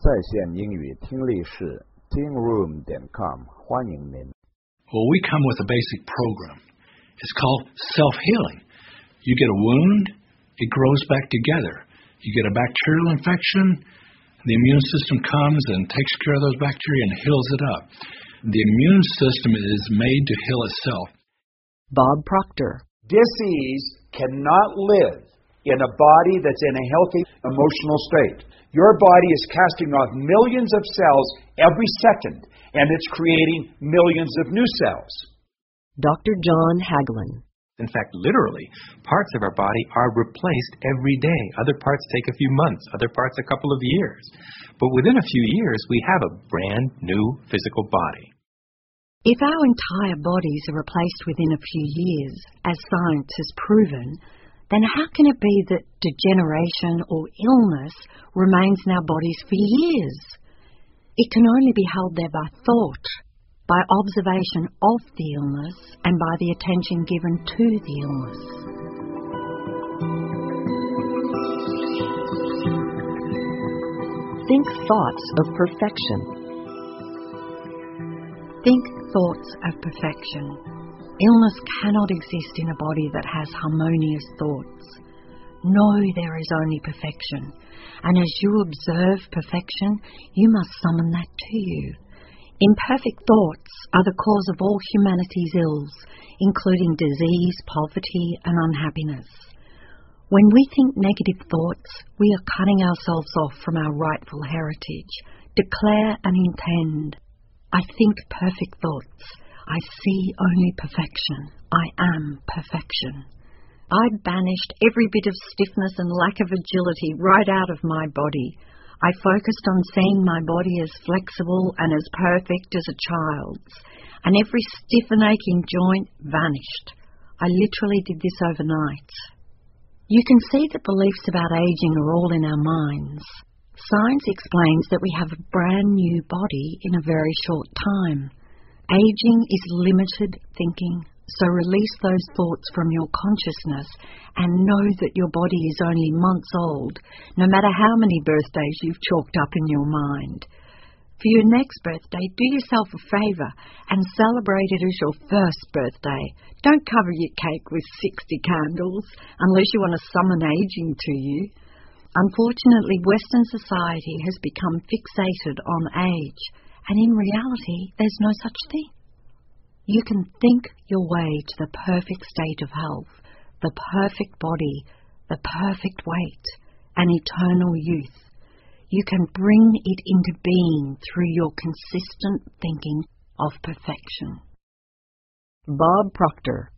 在线英语听力室 tingroom.com 欢迎您。 Well, we come with a basic program. It's called self-healing. You get a wound, it grows back together. You get a bacterial infection, the immune system comes and takes care of those bacteria and heals it up. The immune system is made to heal itself. Bob Proctor. Disease cannot live in a body that's in a healthy emotional state. Your body is casting off millions of cells every second, and it's creating millions of new cells. Dr. John Hagelin. In fact, literally, parts of our body are replaced every day. Other parts take a few months, other parts a couple of years. But within a few years, we have a brand new physical body. If our entire bodies are replaced within a few years, as science has proven, then how can it be that degeneration or illness remains in our bodies for years? It can only be held there by thought, by observation of the illness, and by the attention given to the illness. Think thoughts of perfection. Think thoughts of perfection. Illness cannot exist in a body that has harmonious thoughts. No, there is only perfection. And as you observe perfection, you must summon that to you. Imperfect thoughts are the cause of all humanity's ills, including disease, poverty, and unhappiness. When we think negative thoughts, we are cutting ourselves off from our rightful heritage. Declare and intend. I think perfect thoughts. I see only perfection. I am perfection. I banished every bit of stiffness and lack of agility right out of my body. I focused on seeing my body as flexible and as perfect as a child's, and every stiff and aching joint vanished. I literally did this overnight. You can see that beliefs about aging are all in our minds. Science explains that we have a brand new body in a very short time. Aging is limited thinking, so release those thoughts from your consciousness and know that your body is only months old, no matter how many birthdays you've chalked up in your mind. For your next birthday, do yourself a favour and celebrate it as your first birthday. Don't cover your cake with 60 candles unless you want to summon aging to you. Unfortunately, Western society has become fixated on age. And in reality, there's no such thing. You can think your way to the perfect state of health, the perfect body, the perfect weight, and eternal youth. You can bring it into being through your consistent thinking of perfection. Bob Proctor.